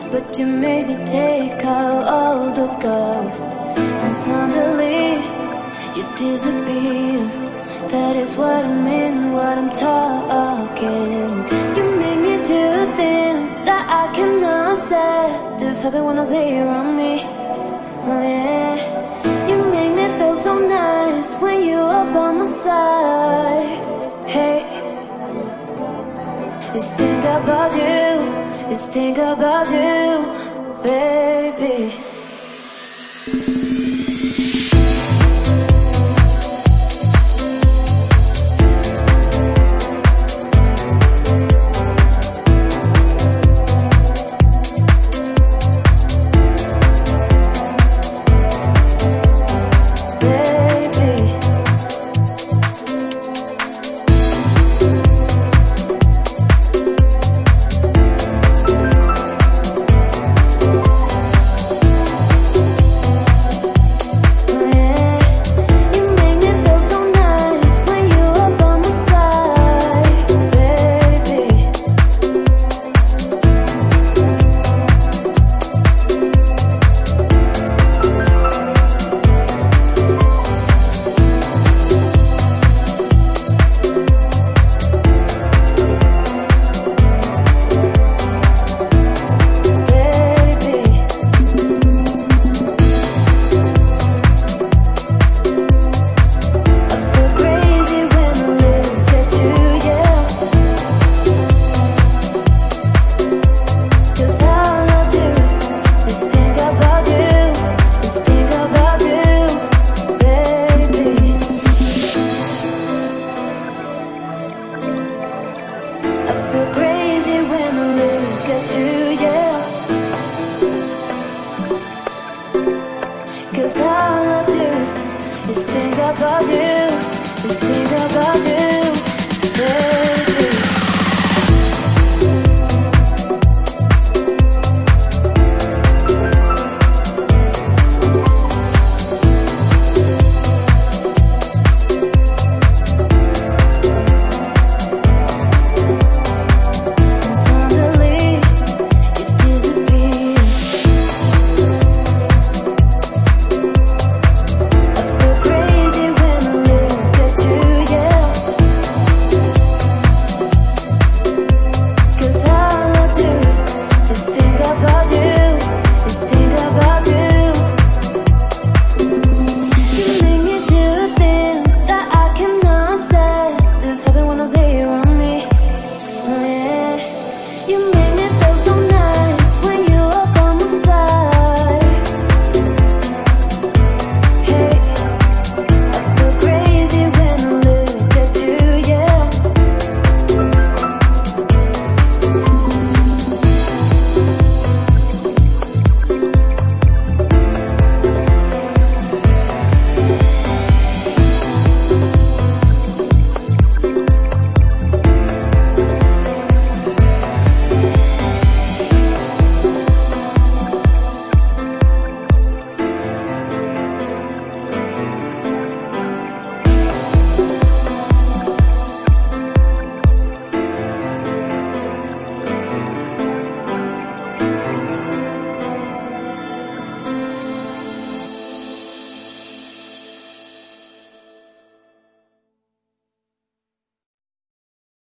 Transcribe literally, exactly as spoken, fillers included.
but you made me take out all those ghosts, and suddenly you disappear. That is what I mean, what I'm talking. You make me do things that I cannot say. This happens when I see you around me. Oh yeah. You make me feel so nice when you are by my side. Hey, just think about you, just think about you, baby. I feel crazy when I look at you, yeah. 'Cause all I do is, is think about you, is think about you.